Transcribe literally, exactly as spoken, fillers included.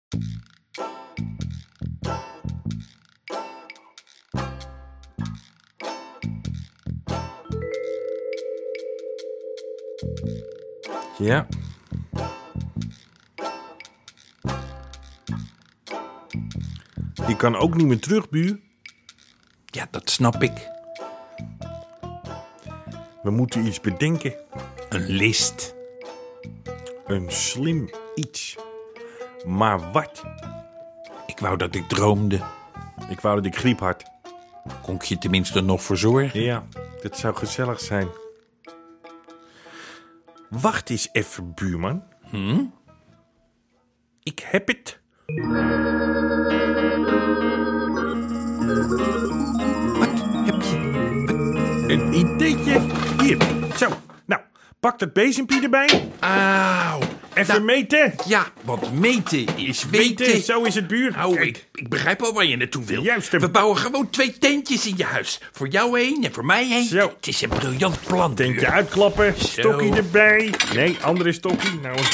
Ja. Je kan ook niet meer terug, buur. Ja, dat snap ik. We moeten iets bedenken. Een list. Een slim iets. Maar wat? Ik wou dat ik droomde. Ik wou dat ik griep had. Kon ik je tenminste nog voor zorgen? Ja, dat zou gezellig zijn. Wacht eens even, buurman. Hm? Ik heb het. Wat heb je? Een ideetje. Hier, zo. Nou, pak dat bezempje erbij. Auw. Even Nou, meten. Ja, want meten is weten. Weten, zo is het, buur. Nou, Kijk. ik, ik begrijp al waar je naartoe wil. Juist hem. We bouwen gewoon twee tentjes in je huis. Voor jou heen en voor mij heen. Zo. Het is een briljant plan. Tentje buur. uitklappen, Zo. stokje erbij. Nee, andere stokje. Nou, een